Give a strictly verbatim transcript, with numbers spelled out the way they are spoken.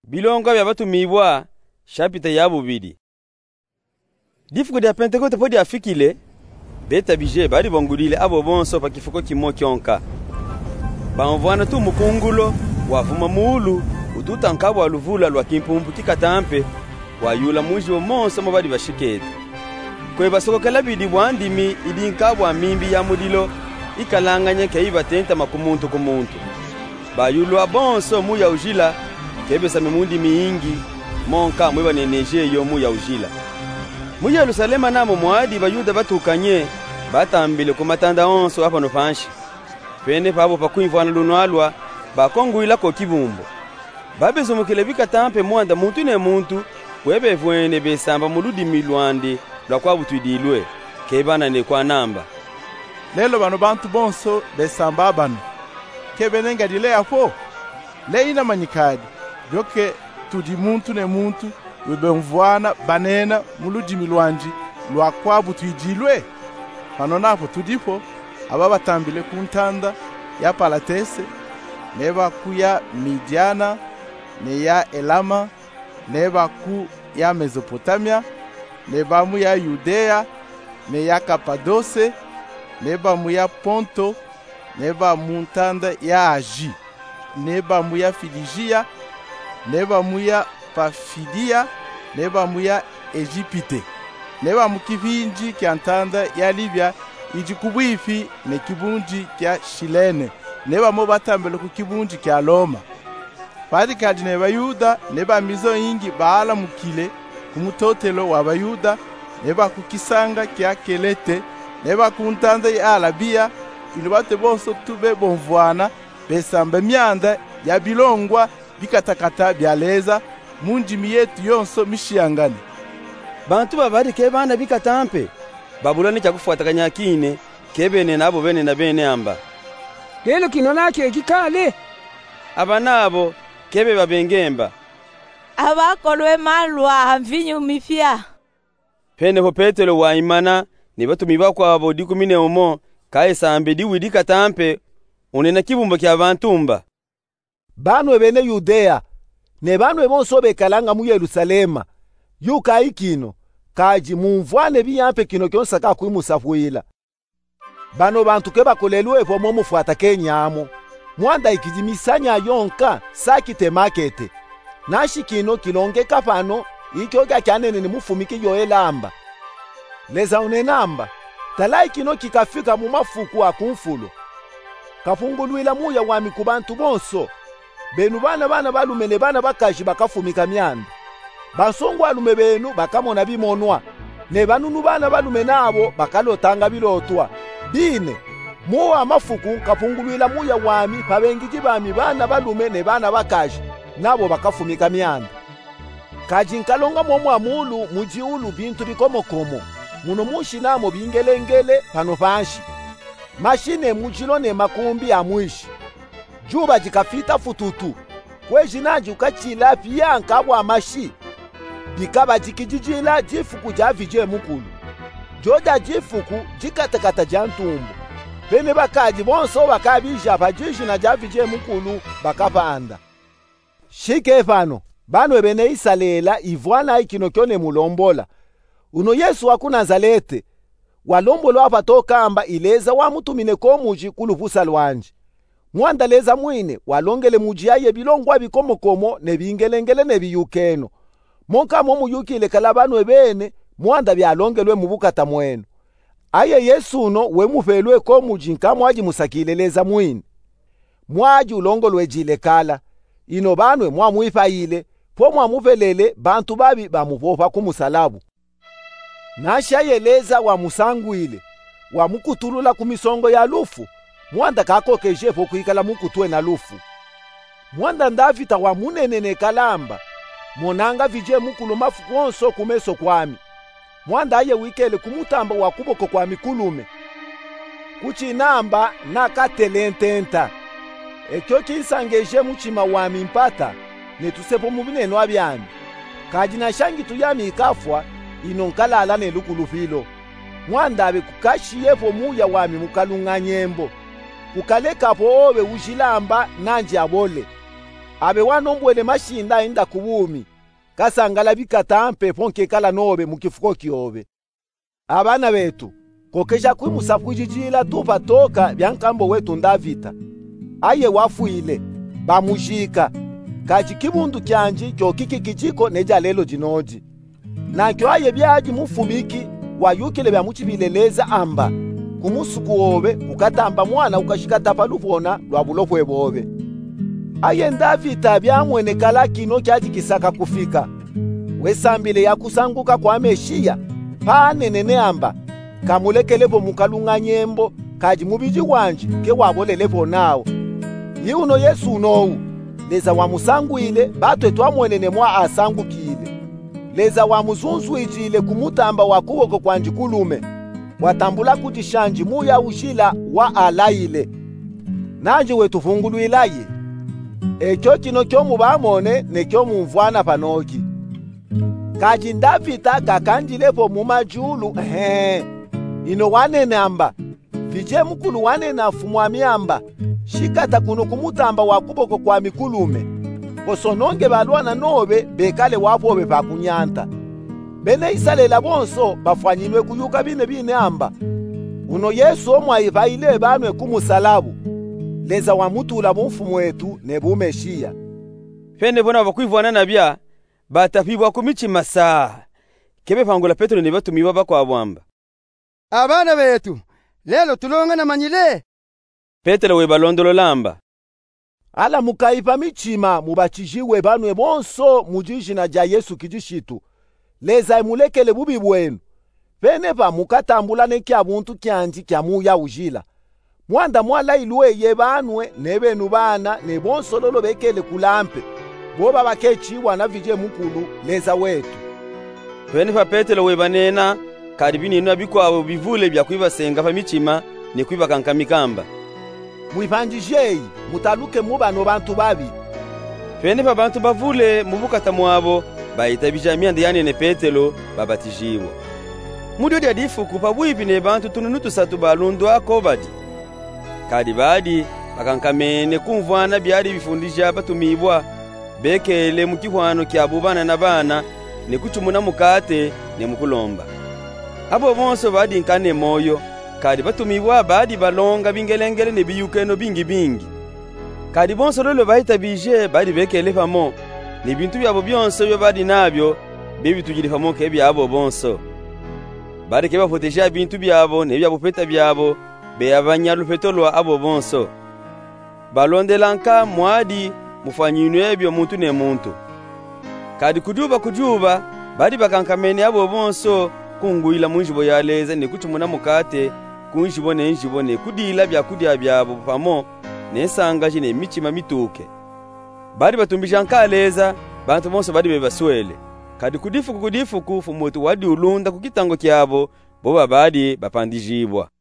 Bilongo bya batumibwa chapita ya bubiri. Difuko dia Pentekote podi afikile beta bije bari bongulile abo bonso pa kifuko kimo kyonka. Banvwana tu mukungulo wavuma muulu ututa nkabo aluvula lwa kimpumpu kikatampe wayula muji wo monso mo bari bashikete. Kwe basokokela bidi bwandimi idi nkabo amimbi ya mudilo ikalanganye keiba tenta makumuntu kumuntu. Bayulu abonso mu ya ujila kebe sa mimundi miingi monka mwiba neneje yo mu ya ujila. Mu Yerusalema namo mwadi bayuda batukanye batambile ku matanda onso apa no panshi. Pene pabo pakuimvana lunwalwa bakonguila ko kibumbo. Babezomukele bikatampe mwanda muntu ne muntu kwebe vwene besamba muludi milwande lwa kwa butwidilwe kebana ne kwa namba. Lelo bano bantu bonso besamba abano kebe Galilea po leina manyikadi joke tudi muntu ne muntu webemvwana banena muludi milwanji lwa kwa butwidilwe pano napo tudipo aba batambile ku ntanda ya Palatese neba ku ya Midiana ne ya Elama neba ku ya Mesopotamia neba mu ya Yudea ne ya Kapadose neba mu ya Ponto neba mu ntanda ya Aji neba mu ya Filijia neba mu ya Pafidia neba mu ya Egypte neba mu kivinji kya ntanda ya Libya iji kubwifi ne kibunji kya Shilene neba mo batambele ku kibunji kya Roma. Padi kadi ne bayuda neba mizo ingi baala mukile kumutotelo wa bayuda neba ku kisanga kya Kelete neba ku ntanda ya Arabia ilibate bonso tube bonvwana besamba myanda ya bilongwa bikatakata byaleza munji miyetu yonso mishiyangani. Bantu babari ke bana bikatampe babulani cha kufuatakanya kine kebene nabo bene na bene amba. Lelo kino nakyo ekikale abanabo kebe babengemba abakolwe malwa mvinyu mifya. Pene ho Petero wa imana ni batumiba kwa abo dikumine omo kae sambe diwidi katampe unena kibumbo kya bantumba. Banwe bene Yudea ne banwe bonso bekalanga mu Yerusalema yuka ikino kaji mumvwane biyampe kino kyonsa ka kwimusafuila. Bano bantu ke bakolelwe po mo mufuata kenyamo mwanda ikijimisanya yonka sakite makete nashi kino kilonge kapano ikyo gakyanene ni mufumiki yoelamba leza unenamba talai kino kikafika mu mafuku akumfulo kafungulwila muya wami ku bantu bonso benu bana bana balume ne bana bakaji bakafumika myanda basongo alume benu bakamona bimonwa ne banunu bana balume nabo bakalotanga bilotwa bine muwa mafuku kafungulwila muya wami pabengiji bami bana balume ne bana bakaji nabo bakafumika myanda kaji nkalonga momo amulu mujiulu bintu bikomokomo muno mushi namo bingelengele pano panshi mashine mujilo ne makumbi amwishi juba jikafita fututu kweji naji ukachila pia nkabwa amashi bikaba jikijijila jifuku javije mukulu joja jifuku jikatakata jantumbu bene bakaji bonso bakabija pajiji na javije mukulu bakapanda shike fano banwe bene isalela ivwana ikino kyone mulombola uno Yesu wa ku Nazarete walombolo apatoka amba ileza wa mutumine ko muji kuluvusa lwanje mwanda leza mwine walongele muji yaye bilongwa bikomokomo ne bingelengele ne biyukeno monka mo muyukile kala banwe bene mwanda byalongelwe mu bukata mwenu aye Yesu no we muvelwe ko muji nkamwaji musakile leza mwine mwaji ulongolwe jile kala ino banwe mwa muifayile po mwa muvelele bantu babi bamuvofa ku musalabu nasha yeleza wa musangwile wa mukutulula ku misongo ya lufu mwanda kakokeje po kuikala mukutwe na lufu mwanda ndavita wa munenene kalamba monanga vije mukulu mafuku onso kumeso kwami mwanda aye wikele kumutamba wa kuboko kwa mikulume kuchinamba nakatelententa ekyo kinsangeje muchima wami mpata netusepo mubineno abyami kajina shangi tuyami ikafwa inonkalala nelukulufilo mwanda abe kukashiyepo muya wami mukalunga nyembo kukaleka po obe ujilamba nanji abole abe wanombwele mashinda inda kubumi kasangala bikatampe ponke kala nobe mukifuko kyobe. Abana betu kokesha kwimusa kwijijila tupa toka byankambo wetu ndavita aye wafuile bamujika kachi kibundu kyanji kyo kiki kichiko neja lelo jinoji nakyo aye byaji mufubiki wayukile byamuchibileleza amba kumusuku obe ukatamba mwana ukashika tapaluvona lwa bulofwe bobe aye ndavita byamwenekala kino kyaji kisaka kufika wesambile yakusanguka kwa Meshiya panenene amba kamulekelevo mukalunga nyembo kaji mubiji wanje ke wabolelevo nawo yiuno Yesu unowu leza wamusanguile batwe twamwenene mwa asangukile leza wamuzunzwijile kumutamba wakuboko kwanji kulume watambula kuti shanji muya ushila wa alaile nanje wetuvungulwilaye ekyo kino kyomu bamone nekyo mumvwana panoki kaji ndavita kakandilevo mumajulu he ino wanene amba vije mukulu wanene afumwami amba shikata kuno kumutamba wakuboko kwa mikulume kosononge balwana nobe bekale wapobe pakunyanta bene isalela bonso bafanyinwe kuyuka bine bine amba uno Yesu omwayivaile banwe kumusalabu leza wamutula bumfumu wetu ne bumeshiya fene bona bakwivwana nabya batapibwa kumichima saa kebe pangula Petro ne batumiwa bakwa bwamba abana betu lelo tulonga na manyile Petro we balondolo lamba ala mukaipa michima mubachijiwe banwe bonso mujishina ja Yesu kijishitu leza imulekele bubi bwenu bene ba mukatambula nekya buntu kyanji kya muya ujila mwanda mwala ilwe ye banwe nebenu bana ne bonso lolo bekele kulampe boba bakechiwa na vije mukulu leza wetu bene pa Petro we banena karibini no bikwabo bivule bya kwibasenga pa michima ne kwibakankamikamba mwipanjijeyi mutaluke mubano bantu babi fene pa bantu bavule mubukata mwabo bayita bijamia yane ne Petro babatijiwa mudodi adifuku pabwipi ne bantu tununu tusatu balundu akobadi kadi badi bakankamene kumvwana byari bifundisha batumibwa bekele mukihwano kyabubana na bana ne kuchumuna mukate ne mukulomba abo bonso badi nkane moyo kadi batumibwa badi balonga bingelengele ne biyukeno bingi bingi kadi bonso lolo bahita bije badi bekele famo ni bintu byabo byonso byo badi nabyo bibitugiri famo ke byabo bonso badi ke bafoteja bintu byabo ne byabo peta byabo be abanyalupeto lwa abo bonso balondelanka mwadi mufanyinwe ebyo muntu ne muntu kadi kujuba kujuba badi bakankamene abo bonso kunguila munjibo yaleza ne kuchumuna mukate kunjibo ne njibo ne kudila bya kudya byabo pamo ne sangaje ne michima mituke badi batumbisha nkaleza bantu bonso badi bebaswele kadi kudifu kudifu kufu mutu wadi ulunda kukitango kyabo boba badi bapandijibwa